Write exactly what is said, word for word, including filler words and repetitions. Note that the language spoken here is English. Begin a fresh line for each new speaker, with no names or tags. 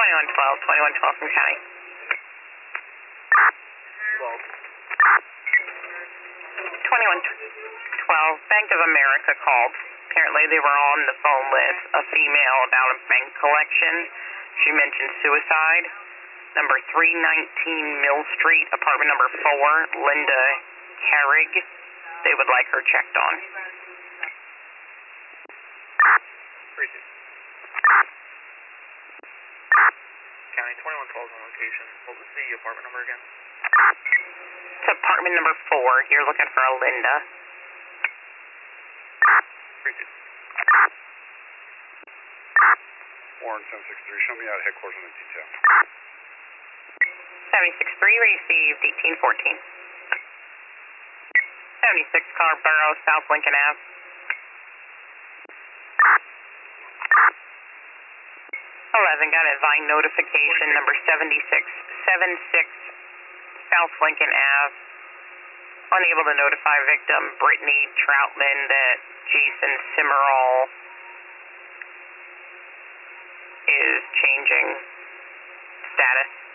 twenty-one twelve, twenty-one twelve from County.
twelve.
twenty-one twelve, Bank of America called. Apparently they were on the phone with a female about a bank collection. She mentioned suicide. Number three nineteen Mill Street, apartment number four, Linda Herrig. They would like her checked on.
Appreciate it. County, twenty-one twelve on location. What was the apartment number again?
It's apartment number four. You're looking for a Linda.
Appreciate it.
Warren seven six three, show me out headquarters on the detail.
seventy-six three received eighteen fourteen. seventy-six Scarborough, South Lincoln Avenue. eleven got a Vine notification number seventy-six seventy-six South Lincoln Avenue. Unable to notify victim Brittany Troutman that Jason Cimarol is changing status.